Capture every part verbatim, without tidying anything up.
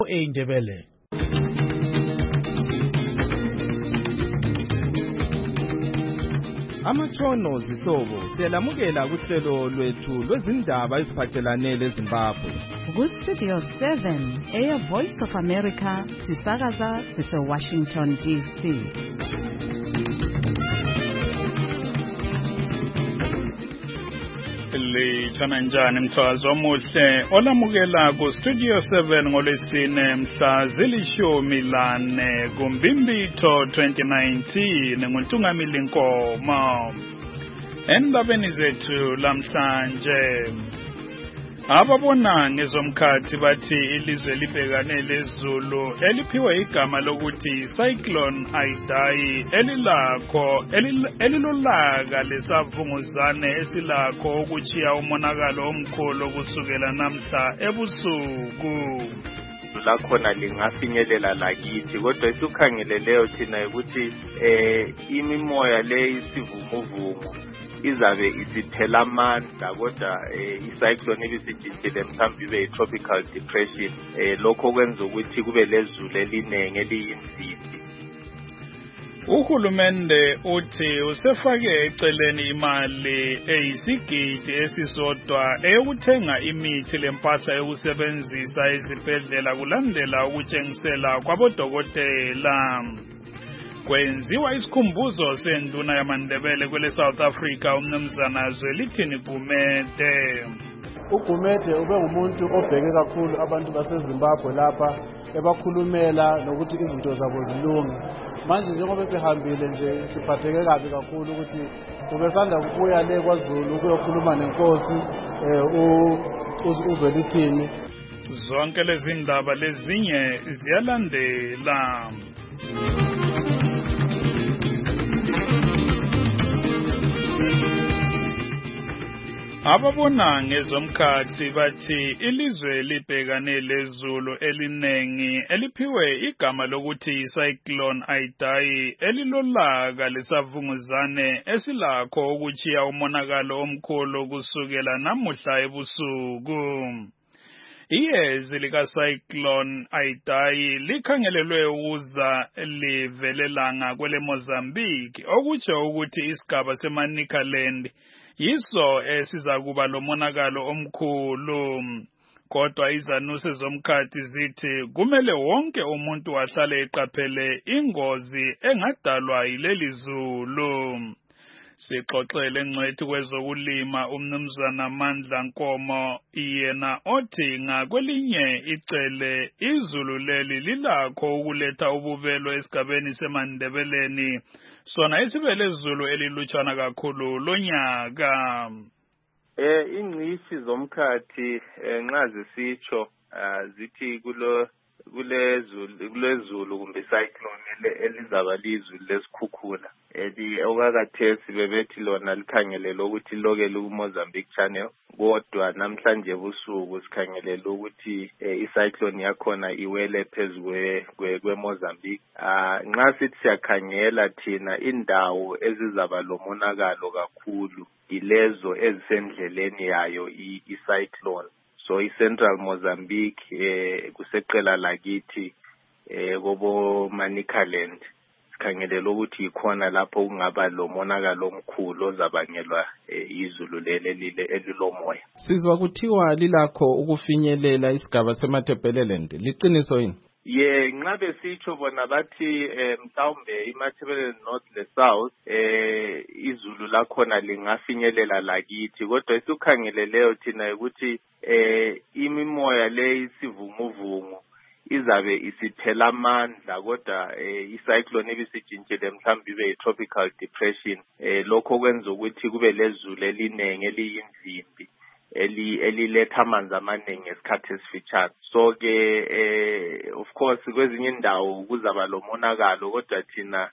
eindebele. Amatshono zihlobo siyalamukela kuhlelo lwethu lwezindaba eziphathelane leZimbabwe. Ku-Studio seven, Air Voice of America, sisakaza sise-Washington D C. Litshana njani mthwazi omuhle olamukela ku-Studio seven ngolwesine mhla zilishumi lane kuMbimbitho twenty nineteen nguNtungamili Nkomo. Endabeni zethu lamhlanje, ababona ngezomkhathi bathi ilizwe libhekane lezulu eliphiwe igama lokuthi Cyclone Idai elilakho elilolaka lesavunguzane esilakho ukuchiya umonakalo omkhulu kusukela namhla ebusuku. Lakhona lingafinyelela lakithi, kodwa esukhangeleleyo thina ukuthi eh imimoya le isivumuvumu izabe isithela amandla, kodwa icyclone ibisijintshile mhlawumbe ibe tropical depression, lokho kwenza ukuthi kube lezulu elinenge eliyimvidi. Uhulumende uthi usefake eceleni imali eyisigidi esisodwa eyokuthenga imithi lempahla yokusebenzisa ezibhedlela kulandela ukutshengisela kwabodokotela. Kwenziwa isikhumbuzo senduna yamaNdebele kwele South Africa umnumzana Zwelithini Gumede. uGumede ube ngumuntu obheke kakhulu abantu baseZimbabwe lapha, ebakhulumela nokuthi izinto zabo zilunge. Manje njengoba sihambile nje siphatheke kabi kakhulu ukuthi ubesanda ukubuya le kwaZulu ukuyokhuluma nenkosi uZwelithini. Zonke lezi ndaba lezinye ziyalandela. Ababona ngezomkhathi bathi ilizwe libhekane lezulu elinengi eliphiwe igama lokuthi Cyclone Idai elilolaka lesavunguzane esilakho ukuchiya umonakalo omkhulu kusukela namuhla ebusuku. Iyezi lika-Cyclone Idai likhangelelwe ukuza livelelanga kwele Mozambique, okutsho ukuthi isigaba seManicaland yiso esizakuba lomonakalo omkhulu. Kodwa izanuse zomkhathi zithi kumele wonke umuntu ahlale eqaphele ingozi engadalwa yileli zulu. Sixoxele ngcwethi kwezokulima umnumzana Mandla Nkomo, yena othi ngakwelinye icele izulu leli lilakho ukuletha ubuvelo esigabeni seMandebeleni, sona isibele izulu elilutshana kakhulu lonyaka. Eh ingcishi zomkhathi nxa zisitsho zithi kulo kulezulu kulezulu kumbe cyclone elizaba lizulu lesikhukhula eli okakathesi bebethi lona likhangelele ukuthi loke luMozambique Channel, kodwa namhlanje ebusuku sikhangelele ukuthi icyclone yakhona iwele phezulu kweMozambique. Nxa sithi siyakhangela thina indawo ezizaba lomonakalo kakhulu ilezo ezisendleleni yayo icyclone. So i-Central Mozambique eh kuseqela lakithi eh kobo Manicaland sikhangelela ukuthi ikhona lapho kungaba lomonakalo omkhulu ozabangelwa izulu leli lile elilomoya. Sizwa kuthiwa lilakho ukufinyelela isigaba seMatabeleland, liqiniso yini? Ye nxa besitsho bona bathi mhlawumbe iMatabeleland North le South eh izulu lakhona lingafinyelela lakithi, kodwa esukhangeleleyo thina ukuthi eh imimoya le isivumuvumu izabe isithela amandla, kodwa icyclone ibisijintshile mhlawumbe ibe tropical depression, eh lokho kwenza ukuthi kube lezulu elinenge eliyimvimbi eli eliletha amanzi amaningi esikhathi esifitshane. So ke eh of course kwezinye indawo kuzaba lomonakalo, kodwa thina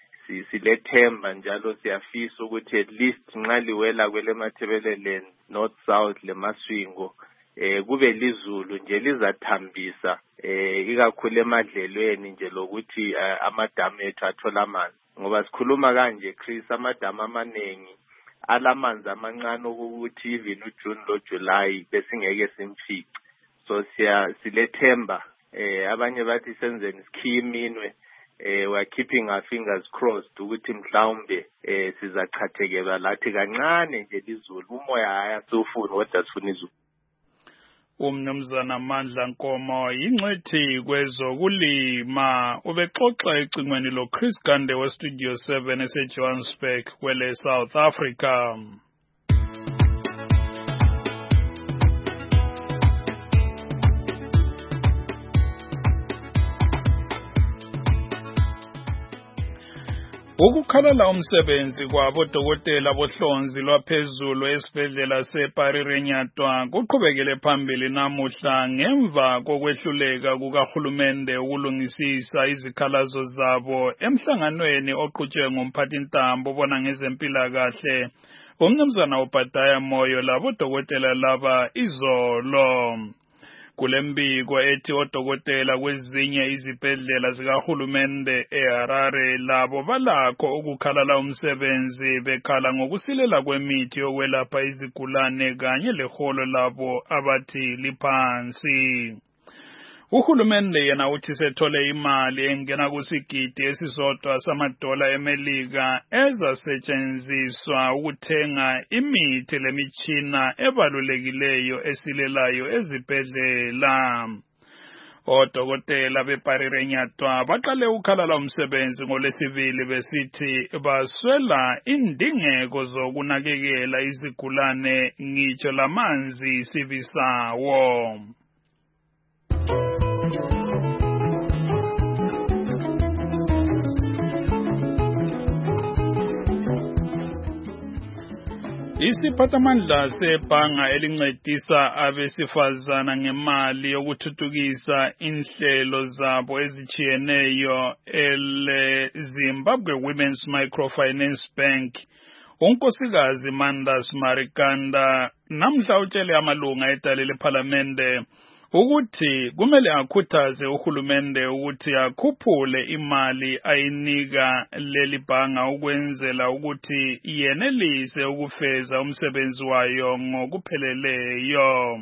silethemba njalo siyafisa ukuthi at least nxa liwela kwele Matabeleland North South leMaswingo eh kube lizulu nje lizathambisa eh ikakhulu emadlelweni nje lokuthi amadamu ethu athola amanzi, ngoba sikhuluma kanje Chris amadamu amaningi alamanzi amancane ukuthi even uJune lo July besingeke simfice. So siya silethemba eh abanye bathi senzeni sikhiye iminwe eh we are keeping our fingers crossed ukuthi mhlawumbe eh sizachathekelwa lathi kancane nje izulu umoya haya sofuna kodwa sifuna izulu. Umnumzana Mandla Nkomo yingcwethi kwezokulima ubexoxa ecingweni lo Chris Gande we Studio seven eseJohannesburg kwele South Africa. Ukukhalala umsebenzi kwabodokotela bohlonzi lwaphezulu esibhedlela seParirenyatwa kuqhubekele phambili namuhla ngemva kokwehluleka kukahulumende ukulungisisa izikhalazo zabo emhlanganweni oqhutshwe ngumphathintambo obona ngezempilakahle umnumzana uBhadaya Moyo labodokotela laba izolo. Kulembiko ethi odokotela kwezinye izibhedlela zikahulumende eHarare labo balakho ukukhalala umsebenzi bekhala ngokusilela kwemithi yokwelapha izigulane kanye leholo labo abathi liphansi. Uhulumende yena uthi sethole imali engena kusigidi esisodwa samadola eMelika ezasetshenziswa ukuthenga imithi lemitshina ebalulekileyo esilelayo ezibhedlela. Odokotela beParirenyatwa baqale ukukhalala umsebenzi ngolesibili besithi baswela indingeko zokunakekela izigulane ngitsho lamanzi sibisawo. Isiphathamandla sebhanga elincedisa abesifazana ngemali yokuthuthukisa inhlelo zabo ezichiyeneyo ele Zimbabwe Women's Microfinance Bank unkosikazi Mandas Marikanda namhla utshele amalunga edale lePhalamende ukuthi kumele akhuthaze uhulumende ukuthi akhuphule imali ayinika leli bhanga ukwenzela ukuthi yenelise ukufeza umsebenzi wayo ngokupheleleyo.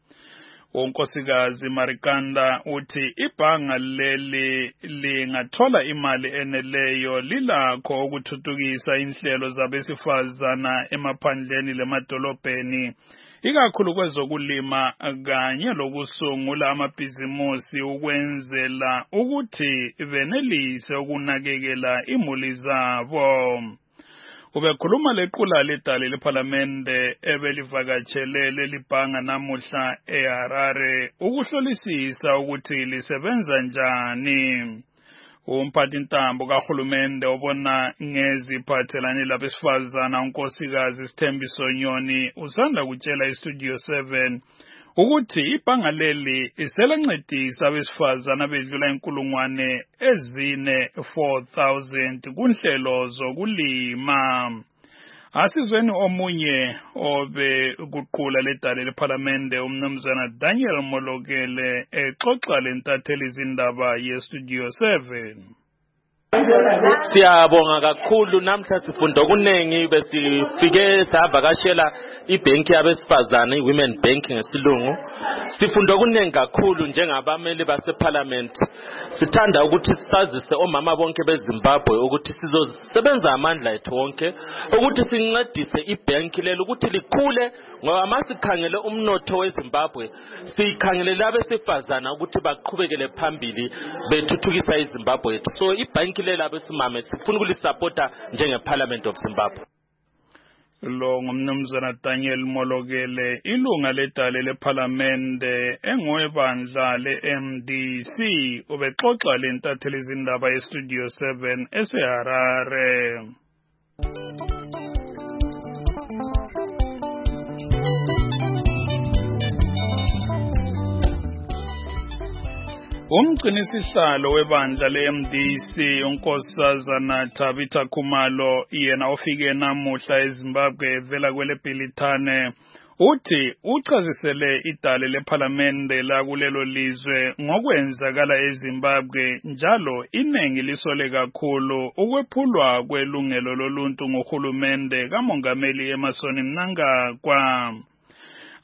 Unkosikazi Marikanda uthi ibhanga leli lingathola imali eneleyo lilakho ukuthuthukisa inhlelo zabesifazana emaphandleni lemadolobheni ikakhulu kwezokulima kanye lokusungula amabhizimusi ukwenzela ukuthi benelise ukunakekela imuli zabo. Ubekhuluma lequla ledale lePhalamende ebelivakatshele lelibhanga namuhla eHarare ukuhlolisisa ukuthi lisebenza njani. Umphathintambo kahulumende obona ngeziphathelane labesifazana unkosikazi Sithembiso Nyoni usanda kutshela iStudio seven ukuthi ibhanga leli iselancedisa abesifazana bedlula inkulungwane ezine four thousand kunhlelo zokulima. Asizweni omunye obe kuqula ledale lePhalamende umnumzana Daniel Molokele exoxa lentatheli izindaba yeStudio seven. Siyabonga kakhulu namhla sifunda okunengi besifike savakashela ibhenki yabesifazana iWomen Bank ngesilungu. Sifunda okunengi kakhulu njengabameli baseParliament. Sithanda ukuthi sazise omama bonke beZimbabwe ukuthi sizosebenza amandla ethu wonke ukuthi sincedise ibhenki lelo ukuthi likhule ngoba masikhangele umnotho weZimbabwe sikhangele labesifazana ukuthi baqhubekele phambili bethuthukisa iZimbabwe. So ibhenki lela besimame sifuna ukulisupporta njengeParliament of Zimbabwe. Lo ngumnumzana Daniel Molokele ilunga ledale lePhalamende engowebandla le-M D C ubexoxa lentatheli izindaba yeStudio seven eseHarare. Umgcinisihlalo webandla le-M D C unkosazana Tabitha Khumalo yena ofike namuhla eZimbabwe evela kwele Bhilithane uthi uchazisele idale lePhalamende lakulelo lizwe ngokwenzakala eZimbabwe njalo iningi lisole kakhulu ukwephulwa kwelungelo loluntu ngohulumende kaMongameli Emmerson Mnangagwa.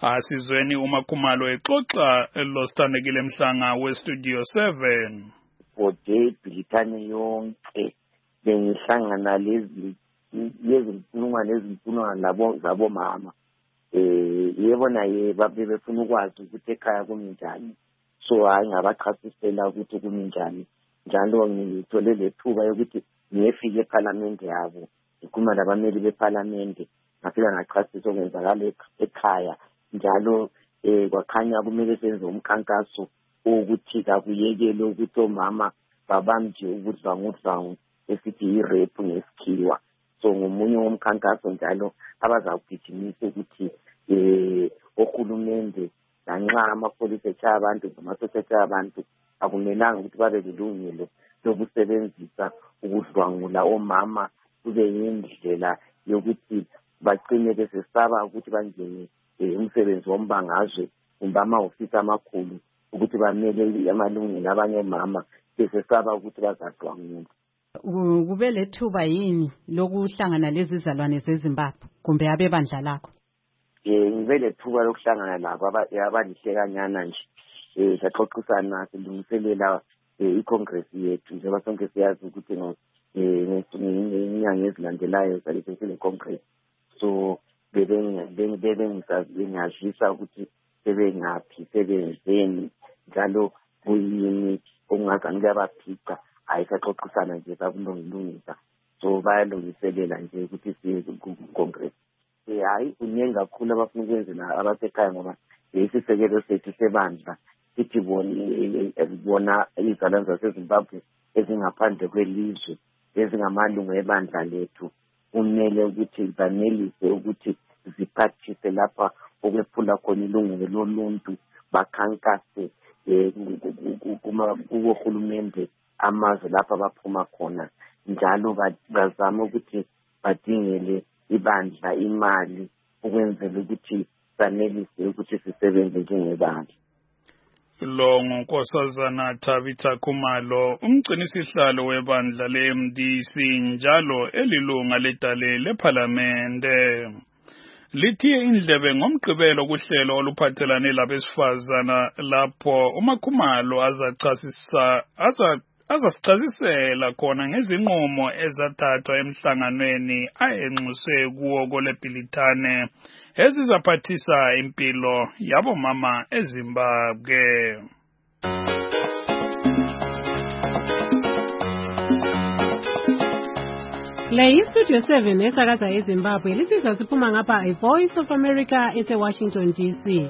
Asizweni uMakhumalo exoxa losithandekile Mhlanga weStudio seven. Ode Britane yonke bengihlangana lezi yezinkulungwane ezinkulungwane labo zabo mama. Eh yebo naye babe befuna ukwazi ukuthi ekhaya kuminjani. So hayi ngabachasisela ukuthi kuminjani. Njalo ngithole lethuba yokuthi ngiyefika eParliament yabo. Ikhuluma labameli beParliament. Ngafika ngachasisa okwenzakala ekhaya. Njalo eh kwakhanya kumele senze umkhankaso ukuthi akuyekele ukuthi omama babamje ukudla ngudla esithi irape ngesikhiwa. So ngomunye womkhankaso njalo abazawugijimisa ukuthi eh ohulumende lanxa amapholisa etshaya abantu namasosha abantu akumelanga ukuthi babe lelungelo lokusebenzisa ukudlwangula omama kube yindlela yokuthi baqine besesaba ukuthi bangene umsebenzi wombangazwe kumbe amahhovisi amakhulu ukuthi bamele amalungelo abanye omama besesaba ukuthi bazadlwangula. Kube lethuba yini lokuhlangana lezi zalwane zeZimbabwe kumbe abebandla lakho? Eh ngibe lethuba lokuhlangana labo abalihlekanyana nje. Eh saxoxisana silungiselela iCongress yethu njengoba sonke siyazi ukuthi no eh inyanga ezilandelayo salise sile Congress. So bebe bebe ngizazisa ukuthi sebengaphi sebenzeni njalo kuyini ongazange abaphika ayikaxoxisana nje sakulungilungisa. So bayalungiselela nje ukuthi siye kuCongress. Eh hayi uningi kakhulu abafuna ukwenza abasekhaya ngoba isisekelo sethu sebandla sithi bona izalwane zaseZimbabwe ezingaphandle kwelizwe ezingamalungu ebandla lethu kumele ukuthi zanelise ukuthi ziphathise lapha okwephula khona ilungelo loluntu bakhankase kuma kuhulumende amazwe lapha baphuma khona njalo bazama ukuthi badingele ibandla imali ukwenzela ukuthi sanelise ukuthi sisebenze njengebandla. Lo nguNkosazana Tabitha Khumalo umgcinisihlalo webandla le-M D C njalo elilunga ledale leParlamente. Lithiye indlebe ngomgqibelo kuhlelo oluphathelane labesifazana lapho uMakhumalo azachasisa aza azasichazisela khona ngezinqumo ezathathwa emhlanganweni ayenxuswe kuwo koleBhilitane ezizaphathisa impilo yabo mama eZimbabwe. Le iStudio seven esakaza eZimbabwe lisizwa siphuma ngapha iVoice of America eseWashington D C.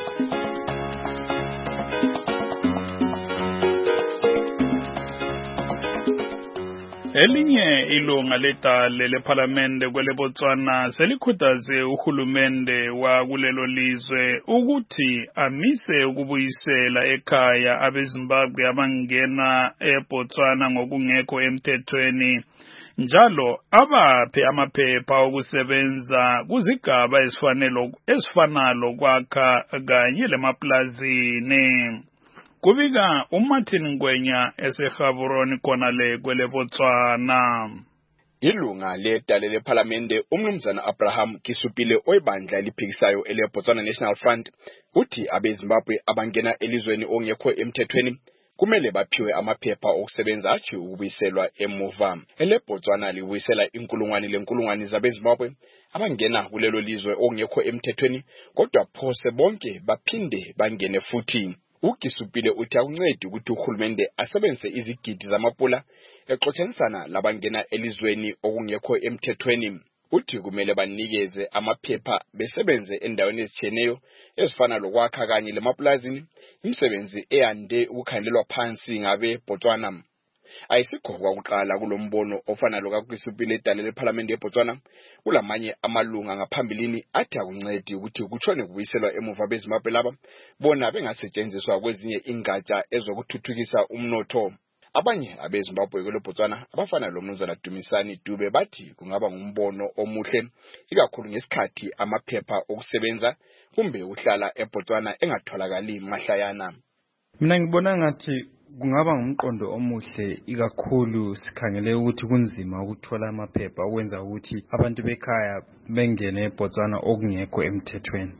Elinye ilunga ledale leParlamente kwele Botswana selikhuthaze uhulumende wa kulelo lizwe ukuthi amise ukubuyisela ekhaya abeZimbabwe abangena eBotswana ngokungekho emthethweni njalo abaphe amaphepha okusebenza kuzigaba ezifanele ezifanalo kwakha kanye lemaplazini. Kubika uMartin Ngwenya eseGaborone khona le kwele Botswana. Ilunga ledale leParlamente umnumzana Abraham Kisupile oyibandla eliphikisayo eleBotswana National Front uthi abeZimbabwe abangena elizweni ongekho emthethweni kumele baphiwe amaphepha okusebenza athi ukubuyiselwa emuva. EleBotswana libuyisela inkulungwane lenkulungwane zabeZimbabwe abangena kulelo lizwe ongekho emthethweni kodwa phose bonke baphinde bangene futhi. Ukisupile uthi akuncedi ukuthi uhulumende asebenze izigidi zamapula exoxisana labangena elizweni okungekho emthethweni. Uthi kumele banikeze amaphepha besebenze endaweni ezitshiyeneyo ezifana lokwakha kanye lemaplazini imisebenzi eyande ukukhandelwa phansi ngabe Botswana. Ayisikho kwakuqala kulombono ofana lokakwisupile edale leParlamente eBotswana kulamanye amalunga ngaphambilini athi akuncedi ukuthi kutshone kubuyiselwa emuva beZimbabwe laba bona bengasetshenziswa kwezinye ingatsha ezokuthuthukisa umnotho. Abanye abeZimbabwe kweleBotswana abafana lomnumzana Dumisani Dube bathi kungaba ngumbono omuhle ikakhulu ngesikhathi amaphepha okusebenza kumbe uhlala eBotswana engatholakali mahlayana. Mina ngibona ngathi kungaba ngumqondo omuhle ikakhulu sikhangele ukuthi kunzima ukuthola amaphepha okwenza ukuthi abantu bekhaya bengene eBotswana okungekho emthethweni.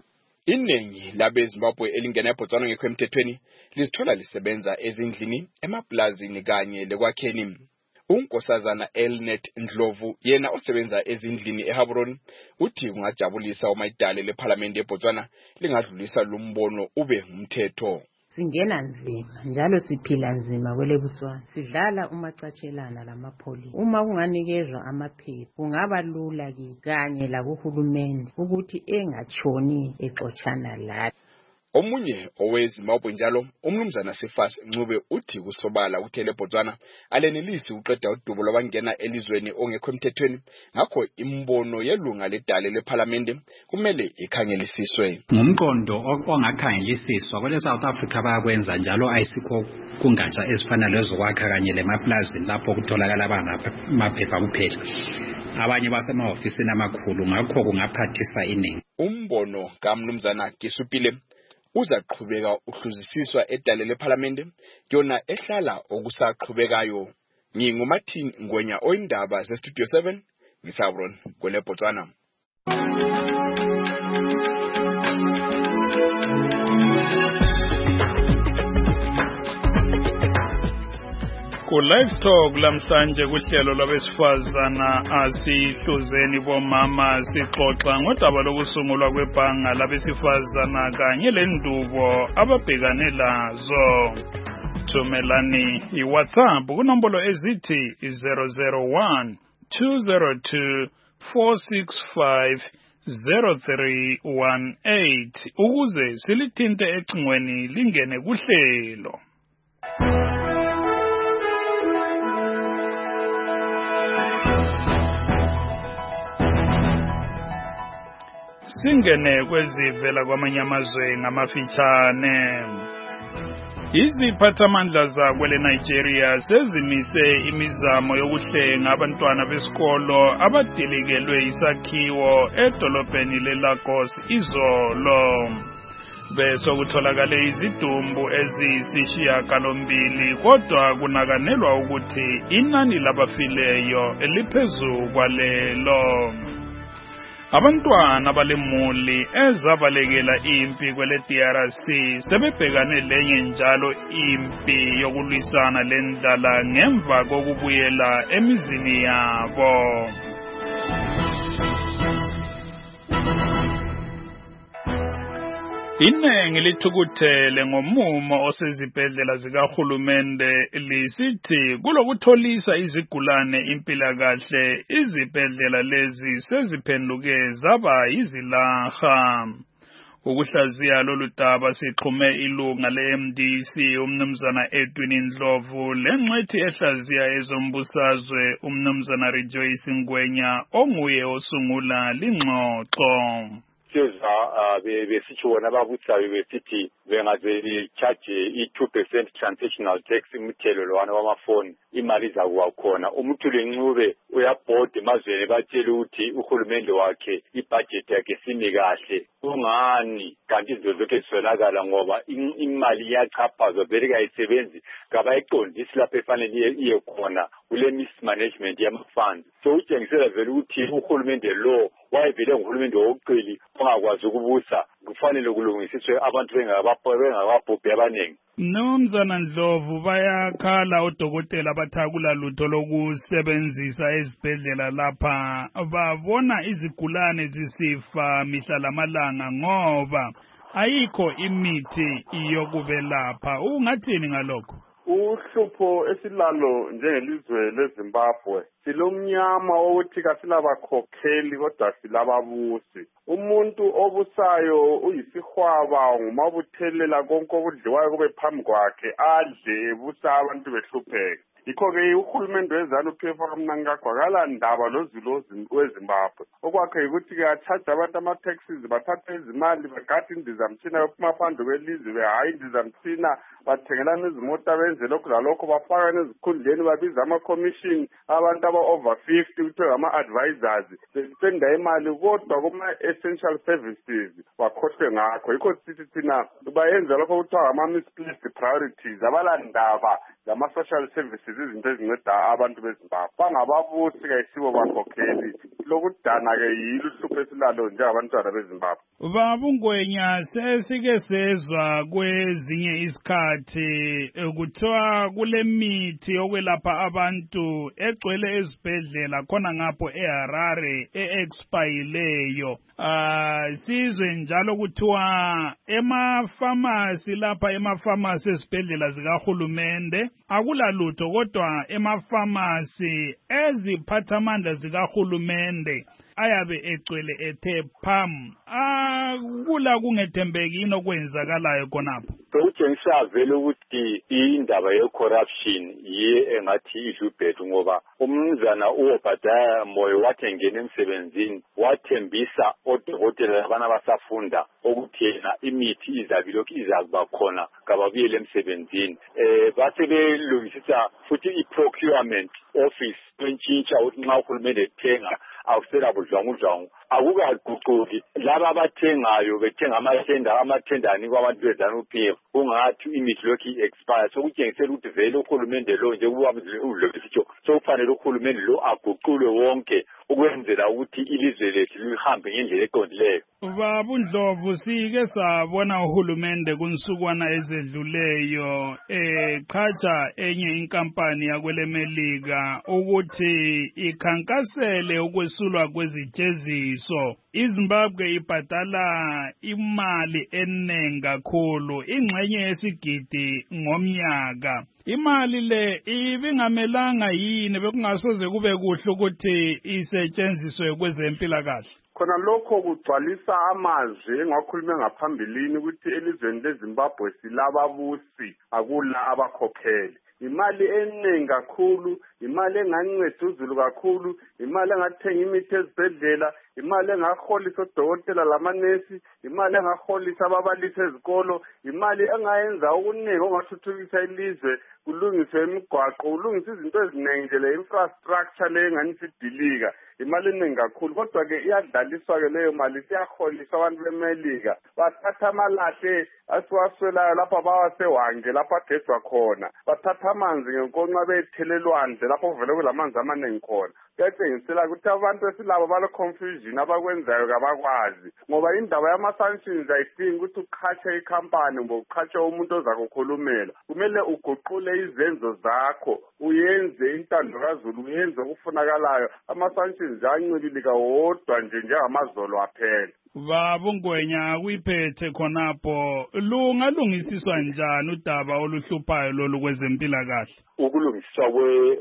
Iningi labeZimbabwe elingena eBotswana ngekho emthethweni lithola lisebenza ezindlini, emaplazini kanye lekwakheni. Unkosazana Elnet Ndlovu yena osebenza ezindlini eHaburoni uthi kungajabulisa umayidale lePhalamende eBotswana lingadlulisa lumbono ube ngumthetho. Singena nzima njalo siphila nzima kwele Botswana, sidlala umacatshelana lamapholisa. Uma kunganikezwa amaphepha kungaba lula kanye lakuhulumeni ukuthi engatshoni exoxana lathi. Omunye oweZimbabwe njalo umnumzana Sifas Ncube uthi kusobala uthele Botswana alenelisi uqeda udubo lwabangena elizweni ongekho emthethweni, ngakho imbono yelunga ledale lePhalamende kumele ikhangelisiswe. Ngumqondo ongakhangelisiswa kwele South Africa bayakwenza njalo ayisikho kungatsha ezifana lezokwakha kanye lemaplazini lapho kutholakala abangamaphepha kuphela. Abanye basemahofisini amakhulu, ngakho kungaphathisa iningi. Umbono kaMnumzana Kisupile uzaqhubeka uhluzisiswa edale lePhalamende yona ehlala okusaqhubekayo. NginguMartin Ngwenya oyindaba zeStudio seven ngisabroni kwele Botswana. Ku live talk lamhlanje kuhlelo lwabesifazana asihluzeni bomama sixoxa ngodaba lokusungulwa kwebhanga labesifazana kanye lendubo ababhekane lazo. Thumelani iWhatsApp kunombolo ezithi zero zero one two zero two four six five zero three one eight ukuze silithinte ecingweni lingene kuhlelo. Singene kwezivela kwamanye amazwe ngamafitshane. Iziphathamandla zakwele Nigeria sezimise imizamo yokuhlenga abantwana besikolo abadilikelwe isakhiwo edolobheni leLagos izolo. Beso kutholakale izidumbu eziyisishiyagalombili kodwa kunakanelwa ukuthi inani labafileyo eliphezu kwalelo. Abantwana balemuli ezabalekela impi kwele D R C sebebhekane lenye njalo impi yokulwisana lendlala ngemva kokubuyela emizini yabo. Inengi lithukuthele ngomumo osezibhedlela zikahulumende lisithi kulokutholisa izigulane impilakahle izibhedlela lezi seziphenduke zaba yizilaha. Ukuhlaziya lolu daba sixhume ilunga le-M D C umnumzana Edwin Ndlovu lengxethi ehlaziya ezombusazwe umnumzana Rejoice Ngwenya onguye osungula lingxoxo. Siyoza besitshona babutsayo besithi bengaze charge i-two percent transactional tax imithelo lwana wamafoni imali zakuwa khona. Umuthuli Ncube uyabhoda emazweni batshela ukuthi uhulumende wakhe ibudget yakhe simi kahle. Kungani kanti izinto zonke ziswelakala ngoba imali iyachaphazwa vele kayisebenzi kabayiqondisi lapho efanele iye khona kule mismanagement yama-funds. So utshengisela vele ukuthi uhulumende lo wayevele nguhulumende wokuqili ongakwazi ukubusa kufanele kulungisiswe abantu bengakabhubhi abaningi. Nomzana Ndlovu bayakhala odokotela bathakula lutho lokusebenzisa ezibhedlela lapha babona izigulane zisifa mihla lamalanga ngoba ayikho imithi yokubelapha. Ungathini ngalokho? Uhlupho esilalo njengelizwe leZimbabwe silomnyama wokuthi kasilabakhokheli kodwa silababusi. Umuntu obusayo uyisihwaba ngumabuthelela konke okudliwayo kube phambi kwakhe adle ebusa abantu behlupheka. Yikho-ke uhulumende weZANU-P F kaMnangagwa kalandaba lozulu weZimbabwe. Okwakhe yikuthi-ke athathe abantu ama-taxes bathathe izimali bagade indizamthina yophuma phandle kwelizwe behayi indizamthina bathengelana izimota benze lokhu lalokho bafaka nezikhundleni babiza ama-commission abantu aba-over fifty kuthiwa ama-advisors bespenda imali kodwa kuma-essential services bakhohlwe ngakho yikho sithi thina bayenza lokho kuthiwa ama-misplaced priorities abalandaba lama-social services izinto ezinceda abantu bezimbabwe bangababusi kayisibo bakhokheli lokudana-ke yilo uhlupho esilalo njengabantwana bezimbabwe. Babungwenya sesike sezwa kwezinye isikhathi kuthiwa kule mithi yokwelapha abantu egcwele ezibhedlela khona ngapho eHarare e-expileyo. Ah sizwe njalo kuthiwa emafamasi lapha emafamasi esibhedlela zikahulumende akulalutho kodwa emafamasi eziphathamandla zikahulumende ayabe egcwele ethe pham. Akula kungethembekini okwenzakalayo khonapho. Sokutshengisa vele ukuthi indaba ye-corruption yiye engathi idlubhethu ngoba umnumzana uObadiah Moyo wathi engena emsebenzini wathembisa odokotela labana basafunda ukuthi yena imithi izabilokhu izakuba khona kababuyele emsebenzini. Eh base belungisisa futhi i-procurement office entshintsha ukuthi nxa uhulumende ethenga awusela budlwangudlwangu akukaguquki laba abathengayo bethenga amathenda amathendani kwabantu bezana uP F ungathi imithi lokhu expire sokutshengisela ukuthi vele uhulumende lo nje kuba udlobisitsho sokufanele uhulumende lo aguqulwe wonke ukwenzela ukuthi ilizwe lethu lihambe ngendlela eqondileyo. Babundlovu sike sabona uhulumende kunsukwana ezedluleyo eqhatsha enye inkampani yakwelemelika ukuthi ikhankasele ukwesulwa kwezijeziso. iZimbabwe ibhadala imali enengi kakhulu ingxenye yesigidi ngomnyaka. Imali le ibingamelanga yini bekungasoze kube kuhle ukuthi isetshenziswe kwezempilakahle. Khona lokho kugcwalisa amazwi engakhulume ngaphambilini ukuthi elizweni leZimbabwe silababusi akula abakhokheli. Imali eningi kakhulu, imali enganceda uzulu kakhulu, imali engathenga imithi ezibhedlela, imali engaholisa odokotela lamanesi, imali engaholisa ababalisi ezikolo, imali engayenza okuningi ongathuthukisa ilizwe, kulungiswe imigwaqo, kulungiswe izinto eziningi nje le infrastructure le enganisidilika. Imali eningi kakhulu kodwa ke iyadlaliswa ke leyo mali siyaholiswa abantu bemelika bathatha amalahle asiwaswelayo lapha bawasewange lapha agezwa khona bathatha amanzi ngenkonxa bethelelwandle lapho vele kulamanzi amaningi khona kuyatshengisela ukuthi abantu esilabo bale confusion abakwenzayo kabakwazi ngoba indaba yama-sanctions ayidingi ukuthi uqhatshe ikhampani kumbe uqhatshe umuntu ozakukhulumela kumele uguqule izenzo zakho uyenze intando kaZulu uyenze okufunakalayo ama-sanctions ancibilika wodwa nje njengamazolo aphela. Babungwenya kuyiphethe khonapho lungalungisiswa njani udaba oluhluphayo lolu kwezempilakahle? Ukulungiswa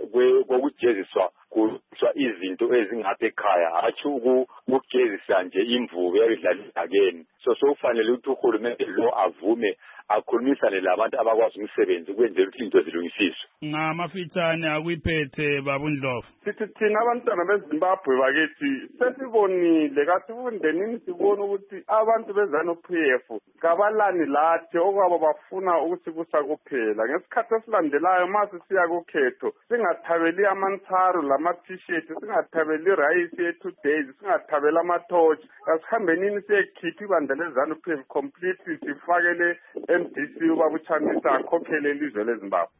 kokujeziswa kuswa izinto ezingapha ekhaya athi ukujezisa nje imvubu yayidlala idakeni so sokufanele ukuthi uhulumende lo avume akhulumisane labantu abakwazi umsebenzi ukwenzela ukuthi into zilungisiswe. Ngamafitshane akuyiphethe Babundlovu. Sithi thina abantwana beZimbabwe bakithi sesibonile kasifundenini sibona ukuthi abantu bezana uP F kabalani lathi okwabo bafuna ukuthi kusakuphela ngesikhathi esilandelayo mase siya kukhetho singathabeli amantsaro lama-t-shirt singathabeli rice ye-two days singathabeli ama-torch kasihambenini siyekhipha ibandla lezana uP F completely sifakele M D C ubabuthamisa akhokhele ilizwe leZimbabwe.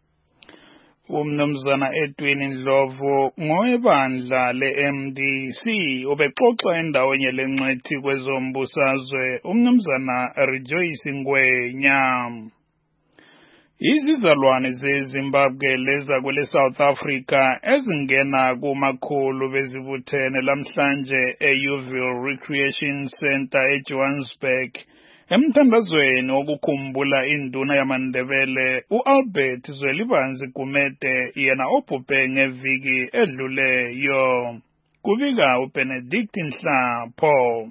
Umnumzana Edwin Ndlovu ngoebandla le-M D C ubexoxa endaweni lenqethi kwezombusazwe umnumzana Rejoice Ngwenya. Izizalwane zeZimbabwe leza kwele South Africa ezingena kumakhulu bezibuthene lamhlanje e-Yeoville Recreation Center eJohannesburg emthandazweni wokukhumbula induna yamaNdebele uAlbert Zwelibanzi Gumede yena obhubhe ngeviki edluleyo. Kubika uBenedict Nhlapho.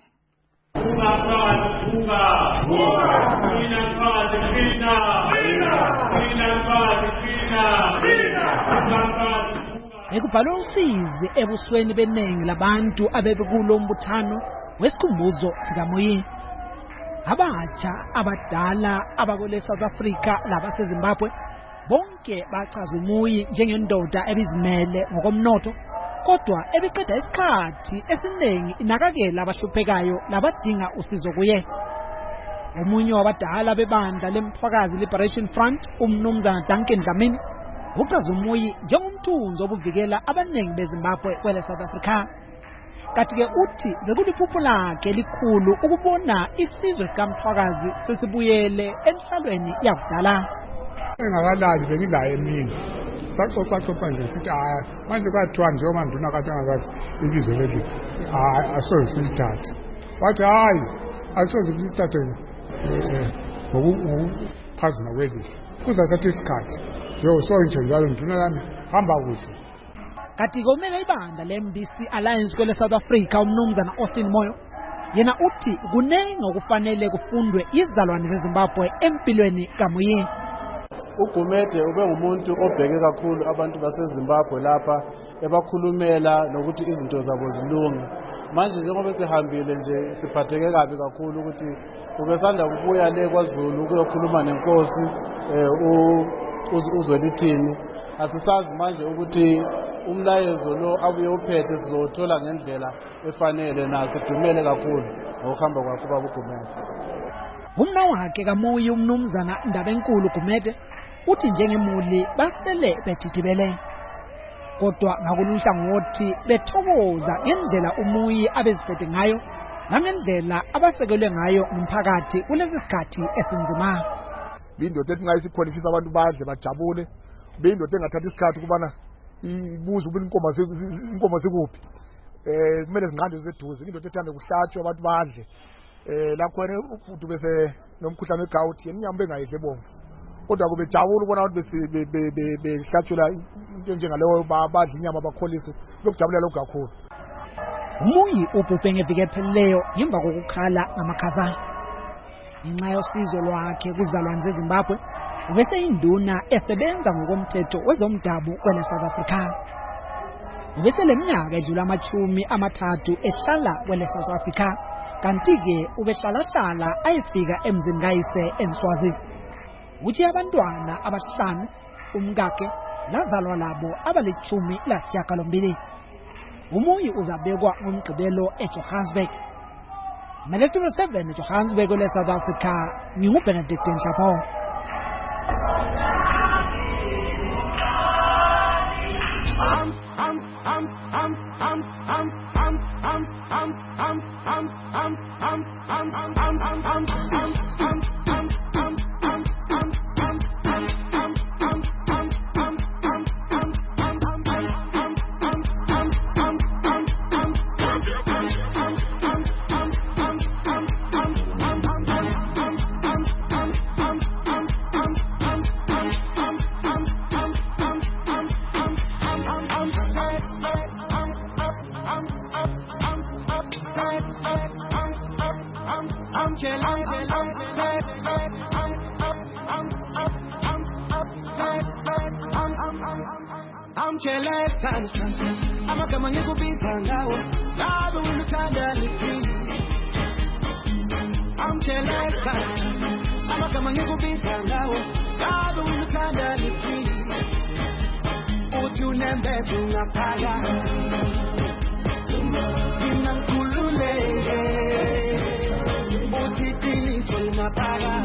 Ekubhalwe usizi ebusweni beningi labantu abebekulo mbuthano wesikhumbuzo sikaMoyeni. abatsha abadala abakule South Africa labaseZimbabwe bonke bachaza uMuyi njengendoda ebizimele ngokomnotho kodwa ebiqeda isikhathi esiningi inakakela abahluphekayo labadinga usizo kuye. Omunye wabadala bebandla leMthwakazi Liberation Front umnumzana Duncan Dlamini uchaza uMuyi njengomthunzi obuvikela abaningi beZimbabwe kwele South Africa. Kanti-ke uthi bekuliphupho lakhe elikhulu ukubona isizwe sikaMthwakazi sesibuyele enhlalweni yakudala. Engakalali bengilaye emini saxoxaxoxa nje sithi haya manje kwathiwa njengoba nduna kathi angakazi ibizo leli asoze silithathe. Wathi hayi asoze silithathe ngokuphazima kwelizwe kuzathatha isikhathi nje sonke njalo nduna lami hamba kuhle. Kanti komele ibandla le-M D C Alliance kwele South Africa umnumzana Austin Moyo yena uthi kunengi okufanele kufundwe izalwane zeZimbabwe empilweni kaMuyi. uGumede ube ngumuntu obheke kakhulu abantu baseZimbabwe lapha ebakhulumela nokuthi izinto zabo zilunge. Manje njengoba sihambile nje siphatheke kabi kakhulu ukuthi ubesanda kubuya le kwaZulu ukuyokhuluma nenkosi uZwelithini. Asisazi manje ukuthi umlayezo lo abuye uphethe sizothola ngendlela efanele na sidumele kakhulu ngokuhamba kwakhe uGumede. Umna wakhe kaMuyi umnumzana Ndabenkulu Gumede uthi njengemuli basele bedidibele kodwa ngakulunhla ngothi bethokoza ngendlela uMuyi abeziphethe ngayo nangendlela abasekelwe ngayo umphakathi kulesi sikhathi esinzima. Bindoda etingayisikhonifisa abantu badle bajabule bindoda engathatha isikhathi kubana ibuza ubini inkomo inkomo sikuphi eh kumele zinqande zeduze indoda ethanda kuhlatshwa abantu badle eh la khona ufuthi bese nomkhuhlane wegout yenyama bengayidle bomvu kodwa kube jabula ubona abantu behlatshula into njengaleyo badla inyama bakholise lokujabulela lokho kakhulu. uMuyi ubhubhe ngeviki ephelileyo ngemva kokukhala ngamakhaza. Inxa yosizo lwakhe kuzalwane zeZimbabwe ubese induna esebenza ngokomthetho wezomdabu kwele South Africa. Ubese leminyaka edlula amachumi amathathu ehlala kwele South Africa kanti-ke ubehlala-hlala ayefika emzini kayise eNswazi. Uthi abantwana abahlanu umkakhe lazalwa labo abalichumi lasishiyagalombili. uMuyi uzabekwa ngomgqibelo eJohannesburg. Melethuro seven eJohannesburg kwele South Africa nginguBenedict Nhlapho. I'm I'm I'm I'm I'm I'm I'm I'm I'm I'm I'm I'm I'm I'm I'm I'm I'm I'm a coming to be tango. Love will turn the free. I'm jealous. I'm a coming to be tango. Love will turn the free. Put you never to a fire. In a kulule. Put it in so na para.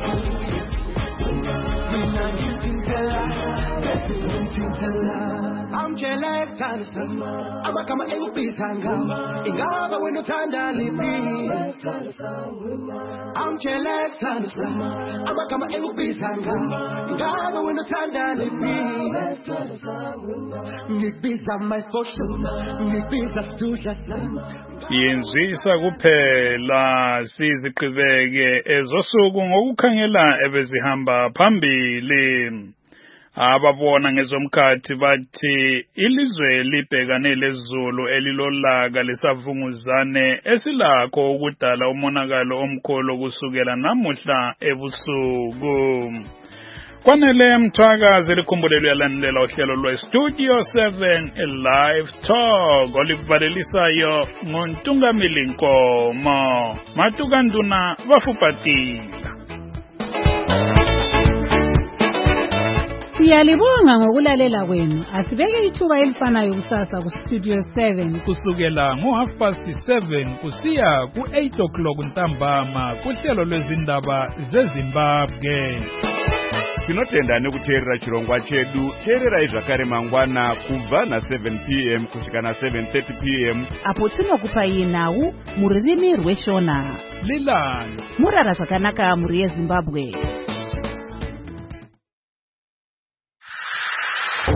In a getting tella. Let's do tella. I'm jealous, I'm a come and be tanga. In Gaba, when you turn down, I'm jealous, I'm a come and be tanga. In Gaba, when you turn down, Nick Bees are my fortune, Nick Bees are students. Yenzisa kuphela siziqhubeke ezosuku ngokukhangela ebezihamba phambili. Ababona ngezomkhathi bathi ilizwe libhekane lezulu elilolaka lesavunguzane esilakho ukudala umonakalo omkhulu kusukela namuhla ebusuku. Kwanele mthakazi likhumbulelwe yalandelela uhlelo lwe-Studio seven Live Talk olivalelisayo ngontungamili Nkomo Matukanduna Vafupatila. Siyalibonga ngokulalela kwenu. Asibeke ithuba elifanayo kusasa ku Studio seven kusukela ngo half past seven kusiya ku eight o'clock ntambama kuhlelo lwezindaba zeZimbabwe. Tinotenda nekuteerera chirongwa chedu. Teererai zvakare mangwana kubva na seven p m kusvika na seven thirty p m apo tinokupai nhau mururimi rweshona. Lilani murara zvakanaka muri yeZimbabwe.